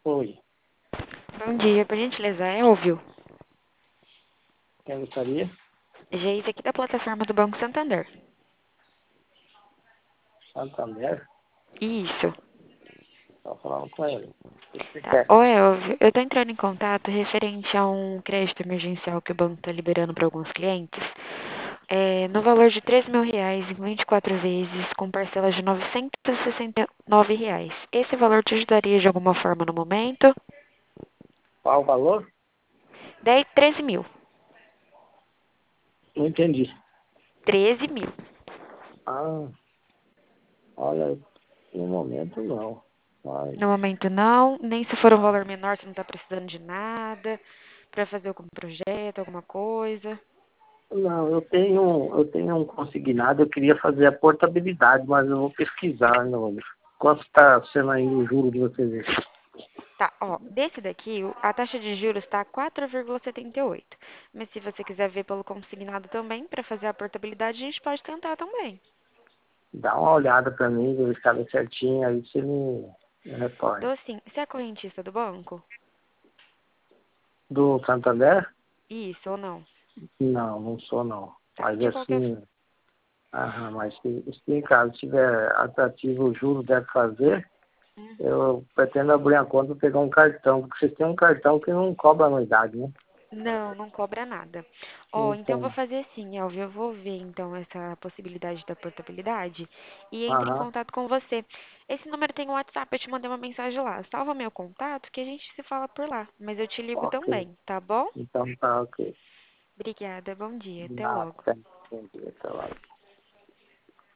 Oi, Bom dia, por gentileza, Elvio. quem gostaria? Geise aqui da plataforma do Banco Santander. Santander? Isso. Tá falando com ele. O que você Tá. quer? Ô, Elvio, eu tô entrando em contato referente a um crédito emergencial que o banco tá liberando para alguns clientes. No valor de R$ 3.000 em 24 vezes, com parcelas de R$ 969. Esse valor te ajudaria de alguma forma no momento? Qual o valor? 13 mil. Não entendi. 13 mil. Ah, olha, no momento não. Mas, No momento não, nem se for um valor menor, você não tá precisando de nada para fazer algum projeto, alguma coisa. não, eu tenho um consignado, eu queria fazer a portabilidade, mas eu vou pesquisar, não. Quanto está sendo aí o juro de vocês? Tá, ó, desse daqui, a taxa de juros está 4,78. Mas se você quiser ver pelo consignado também, para fazer a portabilidade, a gente pode tentar também. Dá uma olhada para mim, verificar bem certinho, aí você me retorne. Dou sim. Você é correntista do banco? Do Santander? Isso ou não? Não, não sou não. Tá, Mas de qualquer... assim, aham, mas se em caso tiver atrativo o juro deve fazer, eu pretendo abrir a conta e pegar um cartão, porque vocês têm um cartão que não cobra anuidade, né? Não, não cobra nada. Ó, Não então eu vou tem. fazer assim, Elvio, eu vou ver então essa possibilidade da portabilidade e entro em Aham, contato com você. Esse número tem um WhatsApp, eu te mandei uma mensagem lá. Salva meu contato que a gente se fala por lá, mas eu te ligo ok. também, tá bom? Então tá ok. Obrigada, bom dia, até Nada, logo. entendi, até lá.